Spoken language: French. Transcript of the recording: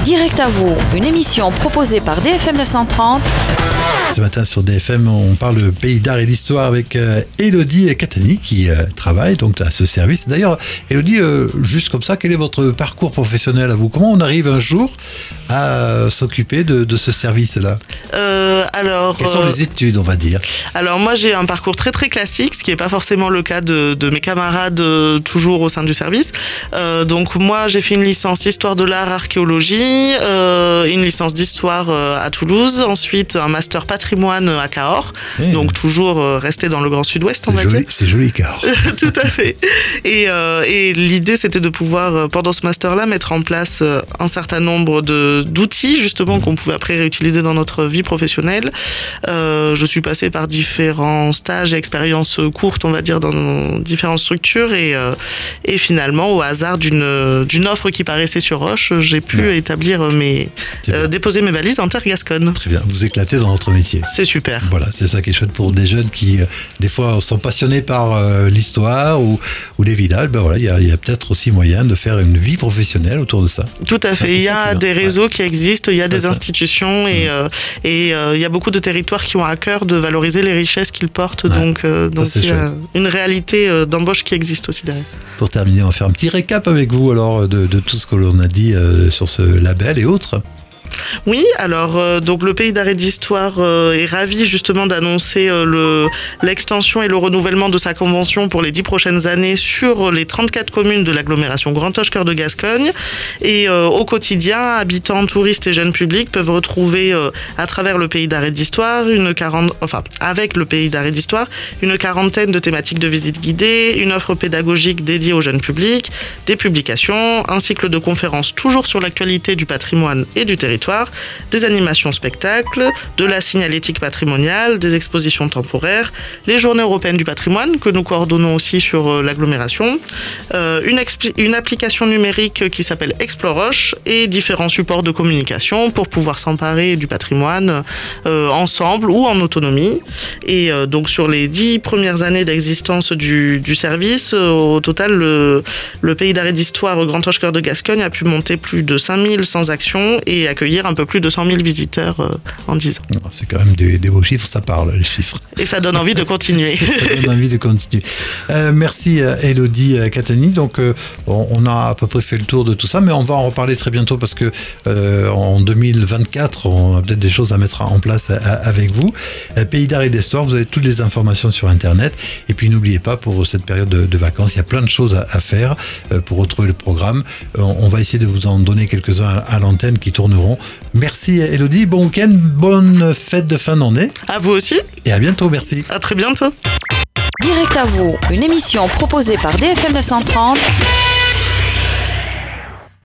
Direct à vous, une émission proposée par DFM 930. Ce matin sur DFM, on parle pays d'art et d'histoire avec Élodie Catani qui travaille donc à ce service. D'ailleurs, Élodie, juste comme ça, quel est votre parcours professionnel à vous? Comment on arrive un jour à s'occuper de ce service-là? Quelles sont les études, on va dire? Alors moi, j'ai un parcours très très classique, ce qui n'est pas forcément le cas de mes camarades toujours au sein du service. Donc moi, j'ai fait une licence histoire de l'art, archéologie, une licence d'histoire à Toulouse, ensuite un master patrimoine à Cahors, donc toujours resté dans le Grand Sud-Ouest, on va dire. C'est joli Cahors. Tout à fait. Et l'idée, c'était de pouvoir, pendant ce master-là, mettre en place un certain nombre d'outils, justement, qu'on pouvait après réutiliser dans notre vie professionnelle. Je suis passée par différents stages et expériences courtes, on va dire, dans différentes structures, et finalement, au hasard d'une offre qui paraissait sur Roche, j'ai pu établir déposer mes valises en terre gasconne. Très bien, vous éclatez dans votre métier. C'est super. Voilà, c'est ça qui est chouette pour des jeunes qui, des fois, sont passionnés par l'histoire ou les villages. Ben voilà, il y a peut-être aussi moyen de faire une vie professionnelle autour de ça. Tout à fait. Il y a des réseaux qui existent, il y a des institutions et il y a beaucoup de territoires qui ont à cœur de valoriser les richesses qu'ils portent. Donc il y a une réalité d'embauche qui existe aussi derrière. Pour terminer, on va faire un petit récap avec vous alors de tout ce que l'on a dit sur ce label et autres. Oui, alors donc le Pays d'art et d'histoire est ravi justement d'annoncer l'extension et le renouvellement de sa convention pour les 10 prochaines années sur les 34 communes de l'agglomération Grand Auch Cœur de Gascogne. Et au quotidien, habitants, touristes et jeunes publics peuvent retrouver à travers le Pays d'art et d'histoire avec le Pays d'art et d'histoire une quarantaine de thématiques de visite guidée, une offre pédagogique dédiée aux jeunes publics, des publications, un cycle de conférences toujours sur l'actualité du patrimoine et du territoire, des animations spectacles, de la signalétique patrimoniale, des expositions temporaires, les journées européennes du patrimoine que nous coordonnons aussi sur l'agglomération, une application numérique qui s'appelle Exploroche et différents supports de communication pour pouvoir s'emparer du patrimoine ensemble ou en autonomie. Et donc sur les 10 premières années d'existence du service, au total le Pays d'art et d'histoire Grand Auch Cœur de Gascogne a pu monter plus de 5100 actions et accueillir un peu plus de 100 000 visiteurs en 10 ans. C'est quand même des beaux chiffres, ça parle, les chiffres. Et ça donne envie de continuer. Ça donne envie de continuer. Merci Élodie Catani. Donc on a à peu près fait le tour de tout ça, mais on va en reparler très bientôt parce que en 2024, on a peut-être des choses à mettre en place avec vous. Pays d'art et d'histoire, vous avez toutes les informations sur Internet. Et puis n'oubliez pas, pour cette période de vacances, il y a plein de choses à faire pour retrouver le programme. On va essayer de vous en donner quelques-uns à l'antenne qui tourneront. Merci Élodie, bon week-end, bonne fête de fin d'année. À vous aussi. Et à bientôt, merci. À très bientôt. Direct à vous, une émission proposée par DFM 930.